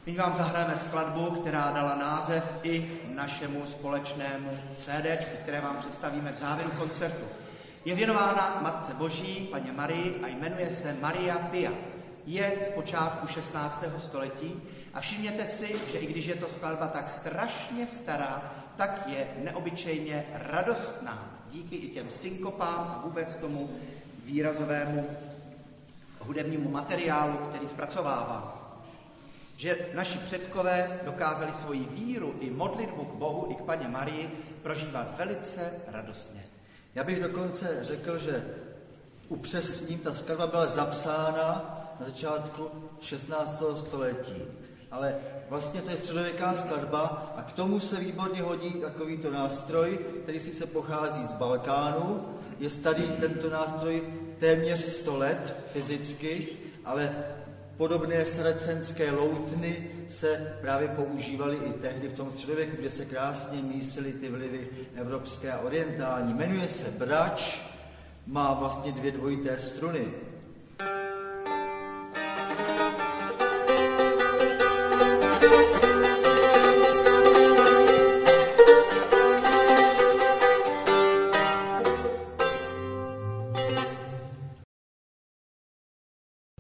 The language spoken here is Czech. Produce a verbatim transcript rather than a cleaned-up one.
My vám zahrajeme skladbu, která dala název i našemu společnému CDčku, které vám představíme v závěru koncertu. Je věnována Matce Boží, Panně Marii, a jmenuje se Maria Pia. Je z počátku šestnáctého století a všimněte si, že i když je to skladba tak strašně stará, tak je neobyčejně radostná. Díky i těm synkopám a vůbec tomu výrazovému hudebnímu materiálu, který zpracovává. Že naši předkové dokázali svoji víru i modlitbu k Bohu i k Panně Marii prožívat velice radostně. Já bych dokonce řekl, že upřesním, ta skladba byla zapsána na začátku šestnáctého století. Ale vlastně to je středověká skladba a k tomu se výborně hodí takovýto nástroj, který sice pochází z Balkánu. Je tady tento nástroj téměř sto let fyzicky, ale podobné saracenské loutny se právě používaly i tehdy v tom středověku, kde se krásně mísily ty vlivy evropské a orientální. Jmenuje se brač, má vlastně dvě dvojité struny.